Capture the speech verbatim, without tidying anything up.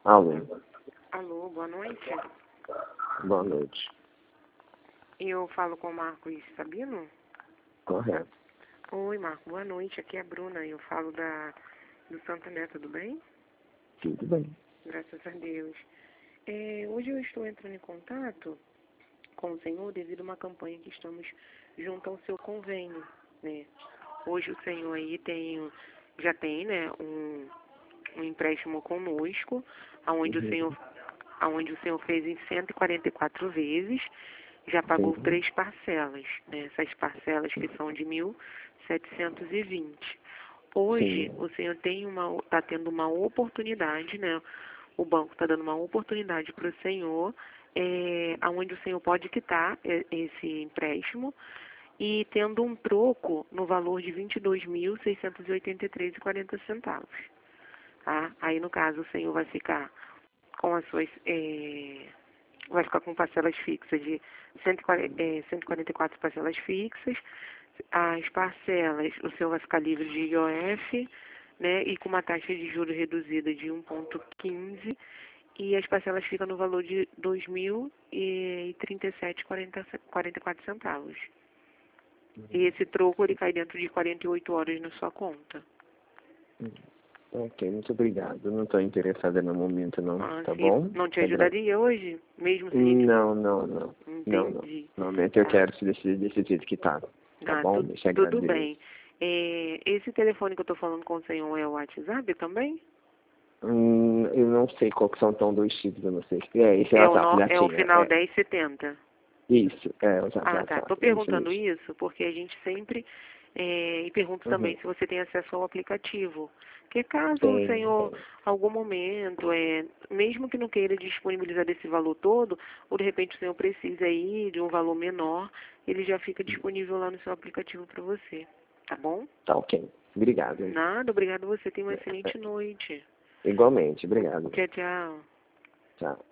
Alô. Alô, boa noite. Boa noite. Eu falo com o Marcos Sabino? Correto. Oi, Marco, boa noite. Aqui é a Bruna. Eu falo da, do Santa Né, tudo bem? Tudo bem. Graças a Deus. É, hoje eu estou entrando em contato com o senhor devido a uma campanha que estamos junto ao seu convênio, né? Hoje o senhor aí tem, já tem, né, um, um empréstimo conosco, aonde Uhum. o senhor, aonde o senhor fez em cento e quarenta e quatro vezes, já pagou Sim. três parcelas, né? Essas parcelas que são de mil setecentos e vinte. Hoje Sim. o senhor tem uma, está tendo uma oportunidade, né? O banco está dando uma oportunidade para o senhor, é, onde o senhor pode quitar é, esse empréstimo e tendo um troco no valor de vinte e dois mil seiscentos e oitenta e três reais e quarenta centavos. Tá? Aí, no caso, o senhor vai ficar com as suas... É, vai ficar com parcelas fixas de cento e quarenta, é, cento e quarenta e quatro parcelas fixas. As parcelas, o senhor vai ficar livre de I O F, né, e com uma taxa de juros reduzida de um vírgula quinze, e as parcelas ficam no valor de dois mil e trinta e sete reais e quarenta e quatro centavos. E esse troco, ele cai dentro de quarenta e oito horas na sua conta. Ok, muito obrigado. Não estou interessada no momento, não. Ah, Tá se bom? não te Até breve. ajudaria hoje, mesmo se a gente... Não, não, não. Não, não. Entendi. No momento eu Tá. quero se decidir desse jeito que tá. Tá Ah, bom? tu, Deixa eu tudo agradecer. bem. É, esse telefone que eu estou falando com o senhor é o WhatsApp também? Hum, eu não sei qual que são tão dois tipos, eu não sei. É, esse é o É o, WhatsApp, no, já é o tinha. final É. dez setenta. Isso, é o WhatsApp, Ah, tá. Estou WhatsApp. É isso perguntando mesmo. isso porque a gente sempre... É, e pergunto Uhum. também se você tem acesso ao aplicativo. Porque caso o Tem, senhor, tem. algum momento, é, mesmo que não queira disponibilizar desse valor todo, ou de repente o senhor precisa aí de um valor menor, ele já fica disponível lá no seu aplicativo para você. Tá bom? Tá ok. Obrigado. Nada, obrigado a você. Tenha uma excelente noite. Igualmente, obrigado. Tchau, tchau. Tchau.